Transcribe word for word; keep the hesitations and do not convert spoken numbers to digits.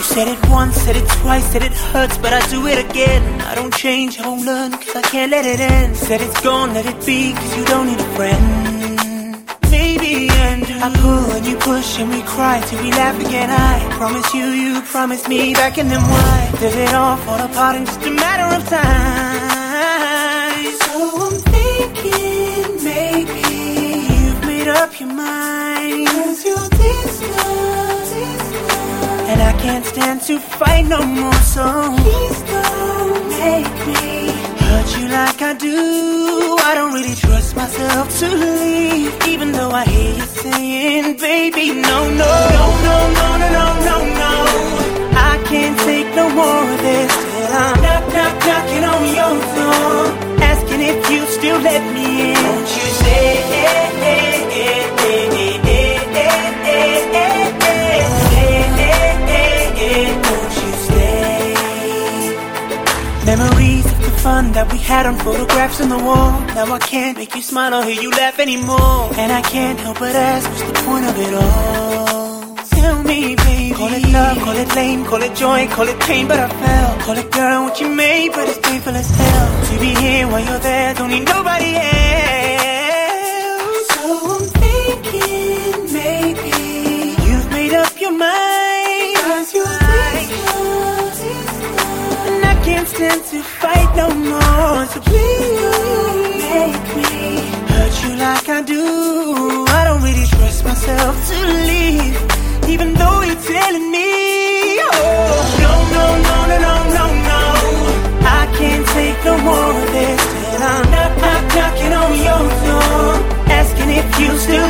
You said it once, said it twice, said it hurts, but I do it again. I don't change, I won't learn, cause I can't let it end. Said it's gone, let it be, cause you don't need a friend. Maybe and I pull and you push and we cry till we laugh again. I promise you, you promised me back in them why did it all fall apart in just a matter of time. So I'm thinking maybe you've made up your mind, cause you're distant, and I can't stand to fight no more. So please don't make me hurt you like I do. I don't really trust myself to leave, even though I hear you saying, baby, no, no, no, no, no, no, no, no, no. I can't take no more of this till I'm knock, knock, knocking on your door, asking if you still let me in. Won't you stay? Won't you stay? Memories of the fun that we had on photographs on the wall. Now I can't make you smile or hear you laugh anymore, and I can't help but ask, what's the point of it all? Tell me, baby. Call it love, call it lame, call it joy, call it pain, but I fell. Call it girl, what you made, but it's painful as hell to be here while you're there, don't need nobody else. So I'm thinking maybe you've made up your mind, cause you're distant, and I can't stand to fight no more. So please don't make me hurt you like I do. I don't really trust myself to leave, even though you're telling me, oh, no, no, no, no, no, no, no. I can't take no more of this till I'm knock, knock, knocking on your door, asking if you still